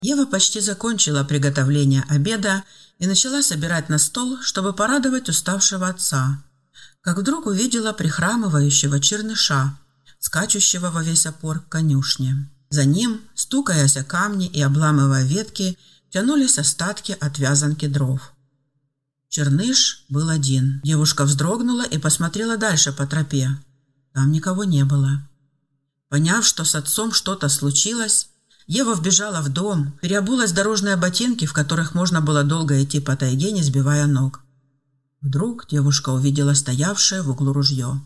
Ева почти закончила приготовление обеда и начала собирать на стол, чтобы порадовать уставшего отца, как вдруг увидела прихрамывающего черныша, скачущего во весь опор к конюшне. За ним, стукаясь о камни и обламывая ветки, тянулись остатки от вязанки дров. Черныш был один. Девушка вздрогнула и посмотрела дальше по тропе. Там никого не было. Поняв, что с отцом что-то случилось, Ева вбежала в дом, переобулась в дорожные ботинки, в которых можно было долго идти по тайге, не сбивая ног. Вдруг девушка увидела стоявшее в углу ружье.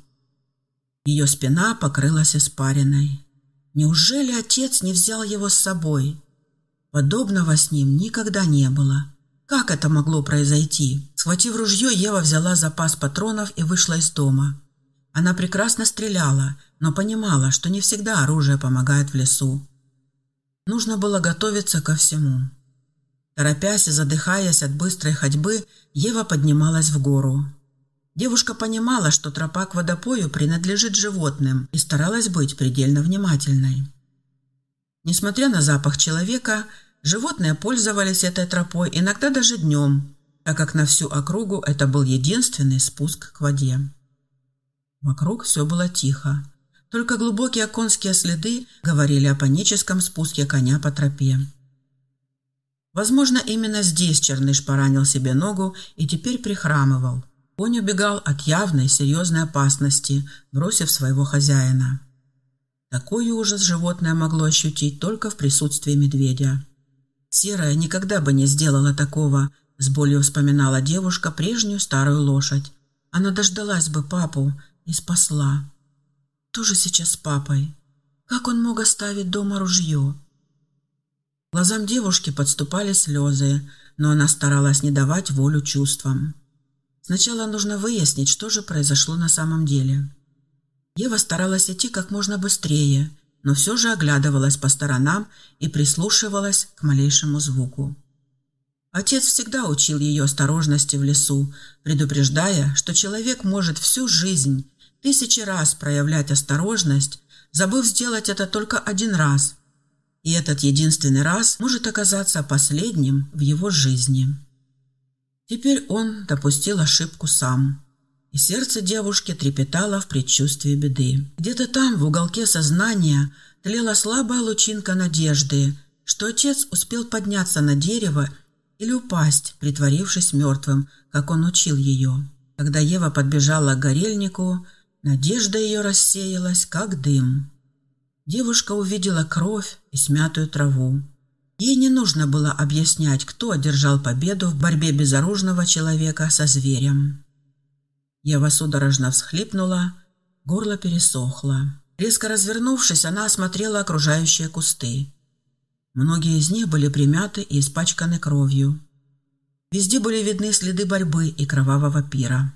Ее спина покрылась испариной. Неужели отец не взял его с собой? Подобного с ним никогда не было. Как это могло произойти? Схватив ружье, Ева взяла запас патронов и вышла из дома. Она прекрасно стреляла, но понимала, что не всегда оружие помогает в лесу. Нужно было готовиться ко всему. Торопясь и задыхаясь от быстрой ходьбы, Ева поднималась в гору. Девушка понимала, что тропа к водопою принадлежит животным, и старалась быть предельно внимательной. Несмотря на запах человека, животные пользовались этой тропой иногда даже днем, так как на всю округу это был единственный спуск к воде. Вокруг все было тихо. Только глубокие конские следы говорили о паническом спуске коня по тропе. Возможно, именно здесь Черныш поранил себе ногу и теперь прихрамывал. Конь убегал от явной серьезной опасности, бросив своего хозяина. Такой ужас животное могло ощутить только в присутствии медведя. Серая никогда бы не сделала такого, с болью вспоминала девушка прежнюю старую лошадь. Она дождалась бы папу и спасла. Что же сейчас с папой? Как он мог оставить дома ружье? Глазам девушки подступали слезы, но она старалась не давать волю чувствам. Сначала нужно выяснить, что же произошло на самом деле. Ева старалась идти как можно быстрее, но все же оглядывалась по сторонам и прислушивалась к малейшему звуку. Отец всегда учил ее осторожности в лесу, предупреждая, что человек может всю жизнь 1000 раз проявлять осторожность, забыв сделать это только один раз. И этот единственный раз может оказаться последним в его жизни. Теперь он допустил ошибку сам. И сердце девушки трепетало в предчувствии беды. Где-то там, в уголке сознания, тлела слабая лучинка надежды, что отец успел подняться на дерево или упасть, притворившись мертвым, как он учил ее. Когда Ева подбежала к горельнику, надежда ее рассеялась, как дым. Девушка увидела кровь и смятую траву. Ей не нужно было объяснять, кто одержал победу в борьбе безоружного человека со зверем. Ева судорожно всхлипнула, горло пересохло. Резко развернувшись, она осмотрела окружающие кусты. Многие из них были примяты и испачканы кровью. Везде были видны следы борьбы и кровавого пира.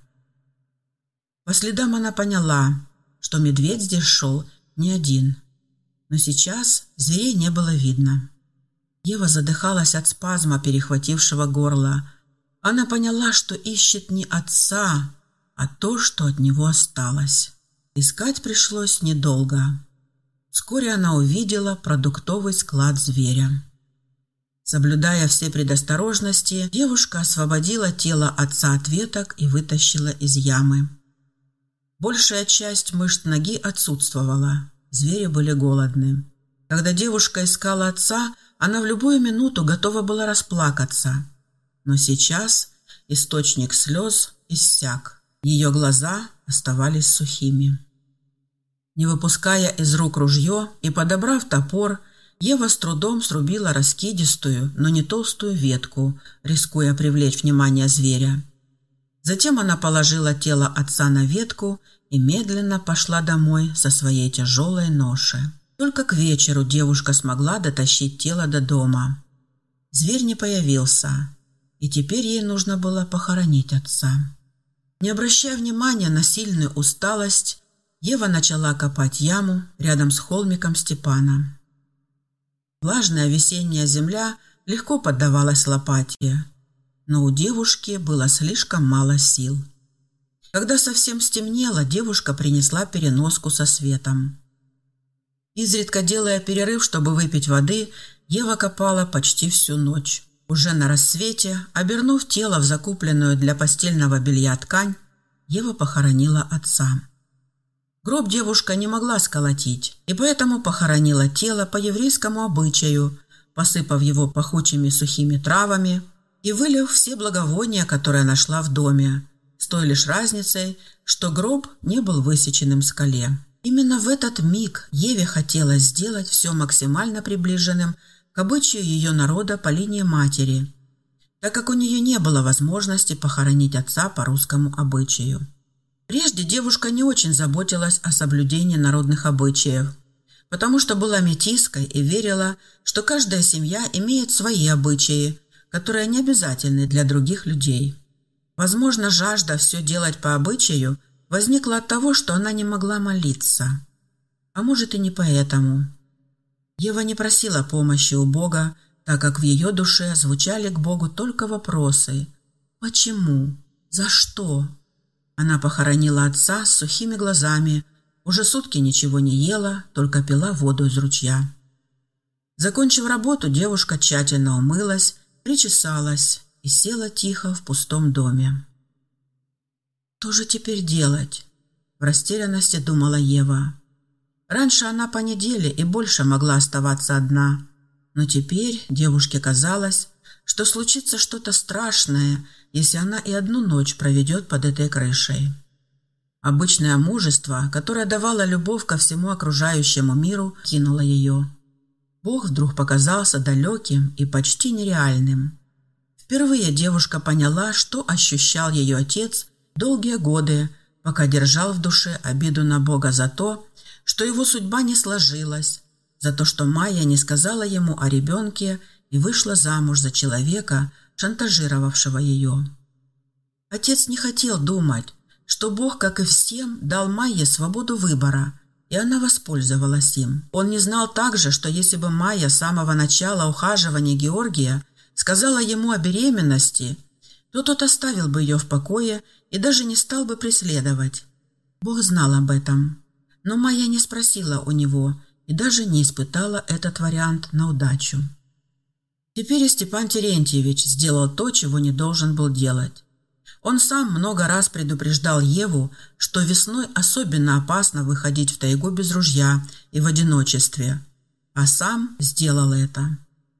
По следам она поняла, что медведь здесь шел не один. Но сейчас зверей не было видно. Ева задыхалась от спазма, перехватившего горло. Она поняла, что ищет не отца, а то, что от него осталось. Искать пришлось недолго. Вскоре она увидела продуктовый склад зверя. Соблюдая все предосторожности, девушка освободила тело отца от веток и вытащила из ямы. Большая часть мышц ноги отсутствовала. Звери были голодны. Когда девушка искала отца, она в любую минуту готова была расплакаться. Но сейчас источник слез иссяк. Ее глаза оставались сухими. Не выпуская из рук ружье и подобрав топор, Ева с трудом срубила раскидистую, но не толстую ветку, рискуя привлечь внимание зверя. Затем она положила тело отца на ветку и медленно пошла домой со своей тяжелой ношей. Только к вечеру девушка смогла дотащить тело до дома. Зверь не появился, и теперь ей нужно было похоронить отца. Не обращая внимания на сильную усталость, Ева начала копать яму рядом с холмиком Степана. Влажная весенняя земля легко поддавалась лопате, но у девушки было слишком мало сил. Когда совсем стемнело, девушка принесла переноску со светом. Изредка делая перерыв, чтобы выпить воды, Ева копала почти всю ночь. Уже на рассвете, обернув тело в закупленную для постельного белья ткань, Ева похоронила отца. Гроб девушка не могла сколотить, и поэтому похоронила тело по еврейскому обычаю, посыпав его пахучими сухими травами и вылив все благовония, которые нашла в доме, с той лишь разницей, что гроб не был высеченным в скале. Именно в этот миг Еве хотелось сделать все максимально приближенным к обычаю ее народа по линии матери, так как у нее не было возможности похоронить отца по русскому обычаю. Прежде девушка не очень заботилась о соблюдении народных обычаев, потому что была метиской и верила, что каждая семья имеет свои обычаи, которые не обязательны для других людей. Возможно, жажда все делать по обычаю возникла от того, что она не могла молиться. А может, и не поэтому. Ева не просила помощи у Бога, так как в ее душе звучали к Богу только вопросы: «Почему? За что?» Она похоронила отца с сухими глазами, уже сутки ничего не ела, только пила воду из ручья. Закончив работу, девушка тщательно умылась, причесалась и села тихо в пустом доме. «Что же теперь делать?» – в растерянности думала Ева. Раньше она по неделе и больше могла оставаться одна, но теперь девушке казалось, что случится что-то страшное, если она и одну ночь проведет под этой крышей. Обычное мужество, которое давало любовь ко всему окружающему миру, кинуло ее. Бог вдруг показался далеким и почти нереальным. Впервые девушка поняла, что ощущал ее отец долгие годы, пока держал в душе обиду на Бога за то, что его судьба не сложилась, за то, что Майя не сказала ему о ребенке и вышла замуж за человека, шантажировавшего ее. Отец не хотел думать, что Бог, как и всем, дал Майе свободу выбора, и она воспользовалась им. Он не знал также, что если бы Майя с самого начала ухаживания Георгия сказала ему о беременности, то тот оставил бы ее в покое и даже не стал бы преследовать. Бог знал об этом, но Майя не спросила у него и даже не испытала этот вариант на удачу. Теперь и Степан Терентьевич сделал то, чего не должен был делать. Он сам много раз предупреждал Еву, что весной особенно опасно выходить в тайгу без ружья и в одиночестве, а сам сделал это.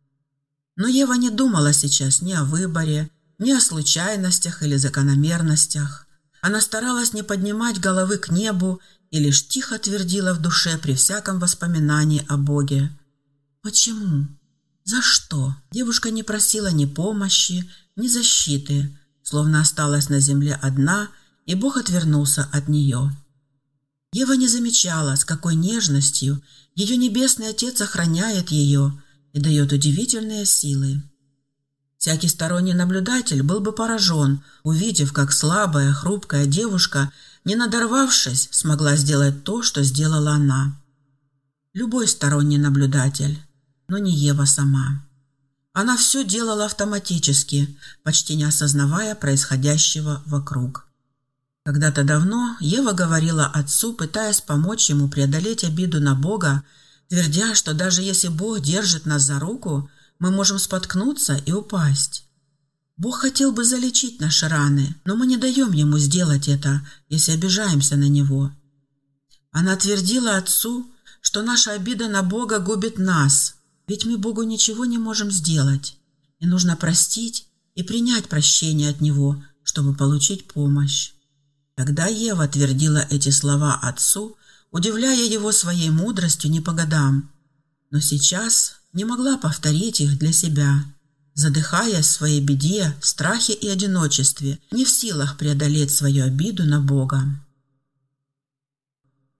Но Ева не думала сейчас ни о выборе, ни о случайностях или закономерностях. Она старалась не поднимать головы к небу и лишь тихо твердила в душе при всяком воспоминании о Боге. Почему? За что? Девушка не просила ни помощи, ни защиты, словно осталась на земле одна, и Бог отвернулся от нее. Ева не замечала, с какой нежностью ее Небесный Отец охраняет ее и дает удивительные силы. Всякий сторонний наблюдатель был бы поражен, увидев, как слабая, хрупкая девушка, не надорвавшись, смогла сделать то, что сделала она. Любой сторонний наблюдатель, но не Ева сама. Она все делала автоматически, почти не осознавая происходящего вокруг. Когда-то давно Ева говорила отцу, пытаясь помочь ему преодолеть обиду на Бога, твердя, что даже если Бог держит нас за руку, мы можем споткнуться и упасть. Бог хотел бы залечить наши раны, но мы не даем Ему сделать это, если обижаемся на Него. Она твердила отцу, что наша обида на Бога губит нас, ведь мы Богу ничего не можем сделать, и нужно простить и принять прощение от Него, чтобы получить помощь. Тогда Ева твердила эти слова отцу, удивляя его своей мудростью не по годам, но сейчас не могла повторить их для себя, задыхаясь в своей беде, страхе и одиночестве, не в силах преодолеть свою обиду на Бога.